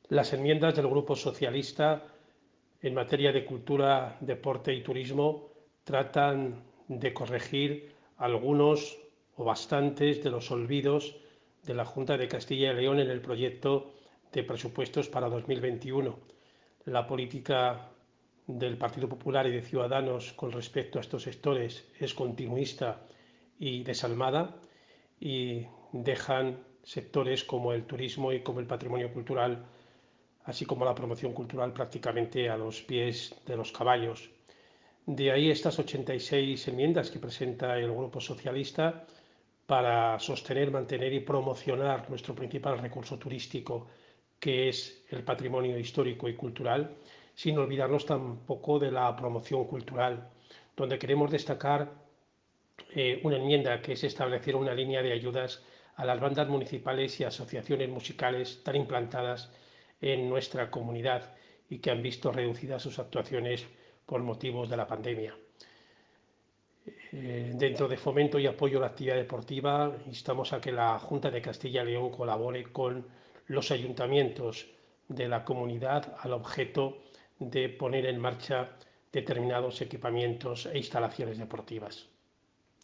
Las enmiendas del Grupo Socialista en materia de cultura, deporte y turismo tratan de corregir algunos o bastantes de los olvidos de la Junta de Castilla y León en el proyecto de presupuestos para 2021. La política del Partido Popular y de Ciudadanos con respecto a estos sectores es continuista y desalmada, y dejan sectores como el turismo y como el patrimonio cultural, así como la promoción cultural, prácticamente a los pies de los caballos. De ahí estas 86 enmiendas que presenta el Grupo Socialista para sostener, mantener y promocionar nuestro principal recurso turístico, que es el patrimonio histórico y cultural, sin olvidarnos tampoco de la promoción cultural, donde queremos destacar una enmienda que es establecer una línea de ayudas a las bandas municipales y asociaciones musicales tan implantadas en nuestra comunidad y que han visto reducidas sus actuaciones por motivos de la pandemia. Dentro de fomento y apoyo a la actividad deportiva, instamos a que la Junta de Castilla y León colabore con los ayuntamientos de la comunidad al objeto de poner en marcha determinados equipamientos e instalaciones deportivas.